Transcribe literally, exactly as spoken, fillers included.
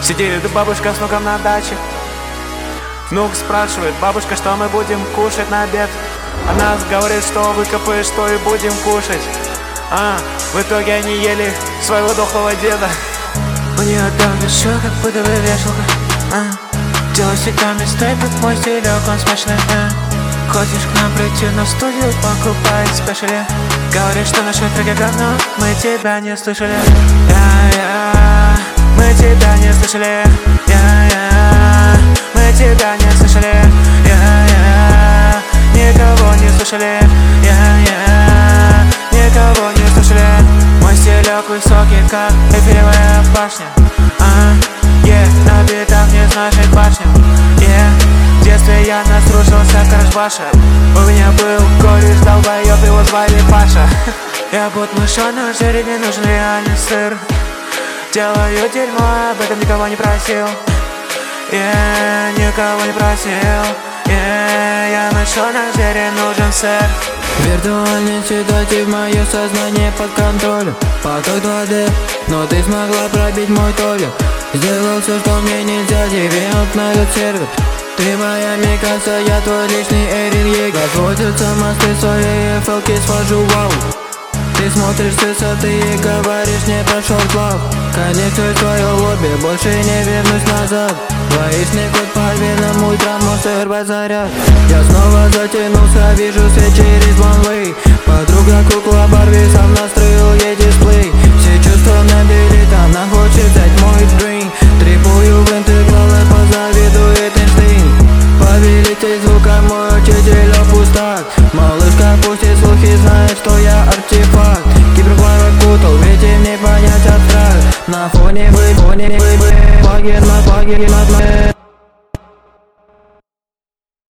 Сидит бабушка с внуком на даче. Внук спрашивает: бабушка, что мы будем кушать на обед? Она говорит, что выкопаешь, что и будем кушать. А, в итоге они ели своего дохлого деда. У нее дом еще как будто бы вешалка, а. Делай цветами стейпы, мой стилек, он смешный, а. Хочешь к нам прийти на студию, покупай спешили. Говоришь, что наши треки говно, мы тебя не слышали. Я-я, мы тебя не слышали. Я-я, мы тебя не слышали. Я-я, никого не слышали. Я-я, никого не слышали. Мой стилек высокий, как Эйфелевая башня, а. Yeah, на битах не значит башня. Yeah, в детстве я наслушался Карашбаша. У меня был кореш долбоёб, его звали Паша. Я подмышённый, жире не нужен реальный сыр. Делаю дерьмо, об этом никого не просил. Yeah, никого не просил. Yeah, я мышонок, жире нужен сыр. Виртуальный читатель, мое сознание под контролем. Поток два дэ, но ты смогла пробить мой толик. Сделал все, что мне нельзя, тебе установят сервер. Ты моя Микаса, я твой личный Эрин Йега. Разводятся мосты, свои эф эл-ки свожу, вау. Ты смотришь с высоты и говоришь, не прошел плав. Коннектируй твое лобби, больше не вернусь назад. Двоичный код по венам, ультрамонстр базарят. Я снова затянулся, вижу свет через one-way. Подруга кукла Барби, сам настроил ей дисплей. Все чувства набери, она хочет взять мой дрин. Требую в интегралы, позавидует Эйнштейн. Повелитель звука, мой учитель опустак. Малышка, пусти слухи, знает, что я артефакт. Киберплавок кутал, ведь им не понять абстракт. На фоне вы, фоне вы, вы, плагин на плагин над